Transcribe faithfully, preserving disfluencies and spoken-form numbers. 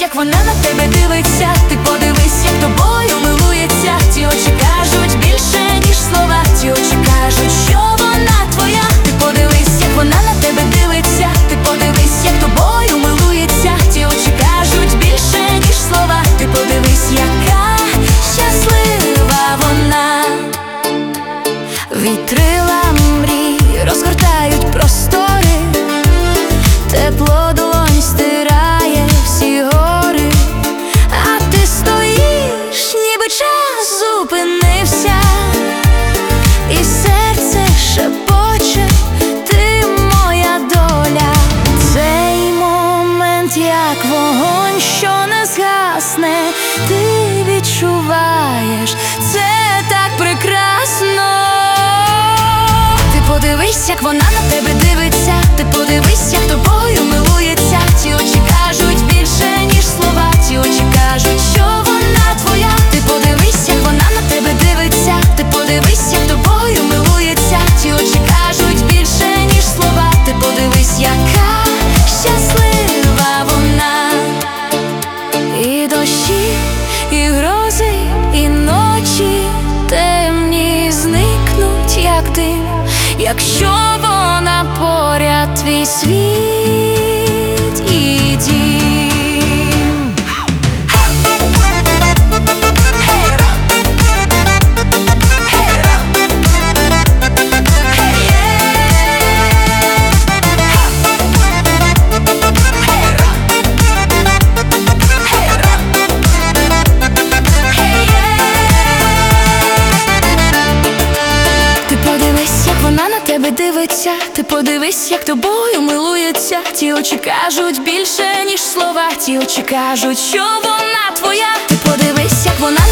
як вона на тебе дивиться, ти подивись, як тобою милується. Ті очі кажуть більше, ніж слова, ті очі кажуть, що вона твоя. Ти подивись, як вона на тебе дивиться, ти подивись, як тобою милується. Ті очі кажуть більше, ніж слова, ти подивись, яка щаслива вона. Вітрила мрій розгортають простори, тепло долонь стирає всі гори, а ти стоїш, ніби час зупинився, і серце шепоче, ти моя доля. Цей момент, як вогонь, що не згасне, ти відчуваєш, це так прекрасно. Ти подивись, як вона на тебе дивиться, ти подивись, як тобою милується. Ті очі кажуть більше, ніж слова, ті очі кажуть, що вона твоя. Ти подивись, як вона на тебе дивиться, ти подивись, як тобою милується. Ті очі кажуть більше, ніж слова, ти подивись, яка щаслива вона. І дощі, і грози, і ночі темні зникнуть, як дим, якщо вона поряд, твій світ і дім. Дивиться, ти подивись, як тобою милується. Ті очі кажуть більше, ніж слова, ті очі кажуть, що вона твоя. Ти подивись, як вона